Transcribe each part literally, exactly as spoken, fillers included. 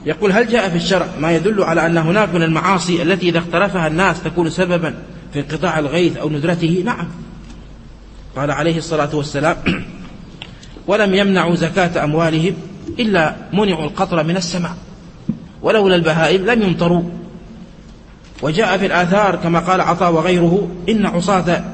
يقول: هل جاء في الشرع ما يدل على أن هناك من المعاصي التي إذا اقترفها الناس تكون سببا في انقطاع الغيث أو ندرته؟ نعم. قال عليه الصلاة والسلام: ولم يمنعوا زكاة أموالهم إلا منعوا القطر من السماء، ولولا البهائم لم يمطروا. وجاء في الآثار كما قال عطاء وغيره: إن عصاة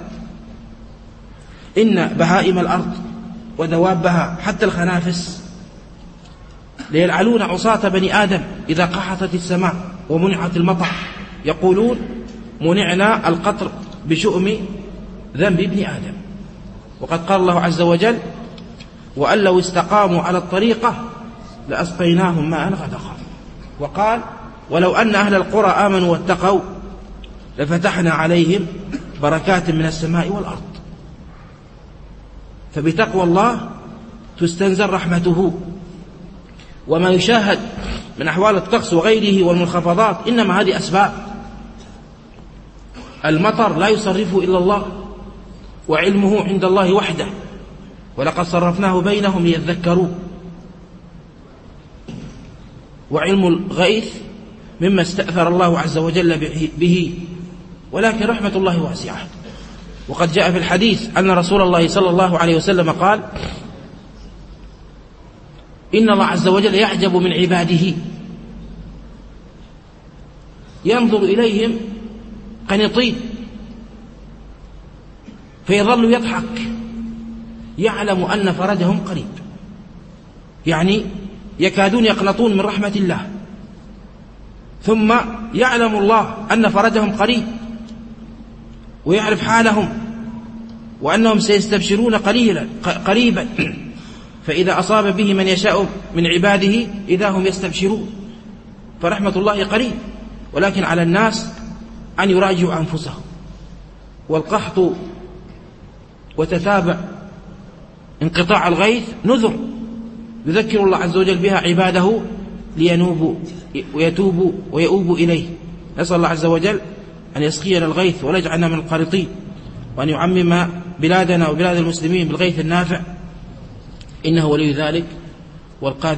إن بهائم الأرض ودوابها حتى الخنافس ليلعلون عصاة بني آدم إذا قحطت السماء ومنعت المطر، يقولون: منعنا القطر بشؤم ذنب ابن آدم. وقد قال الله عز وجل: وأن لو استقاموا على الطريقة لأسقيناهم ماء غدقا. وقال: ولو أن أهل القرى آمنوا واتقوا لفتحنا عليهم بركات من السماء والأرض. فبتقوى الله تستنزل رحمته. وما يشاهد من أحوال الطقس وغيره والمنخفضات إنما هذه أسباب. المطر لا يصرفه إلا الله، وعلمه عند الله وحده، ولقد صرفناه بينهم ليذكروا. وعلم الغيث مما استأثر الله عز وجل به، ولكن رحمة الله واسعة. وقد جاء في الحديث أن رسول الله صلى الله عليه وسلم قال: إن الله عز وجل يعجب من عباده، ينظر إليهم قنطين فيظل يضحك، يعلم أن فرجهم قريب، يعني يكادون يقنطون من رحمة الله، ثم يعلم الله أن فرجهم قريب ويعرف حالهم وأنهم سيستبشرون قليلا قريبا، فإذا أصاب به من يشاء من عباده إذا هم يستبشرون. فرحمة الله قريب، ولكن على الناس أن يراجعوا أنفسهم. والقحط وتتابع انقطاع الغيث نذر يذكر الله عز وجل بها عباده لينوبوا ويتوبوا ويؤوبوا إليه. نسأل الله عز وجل أن يسقينا الغيث ولا يجعلنا من القانطين، وأن يعمم بلادنا وبلاد المسلمين بالغيث النافع، إنه ولي ذلك والقادر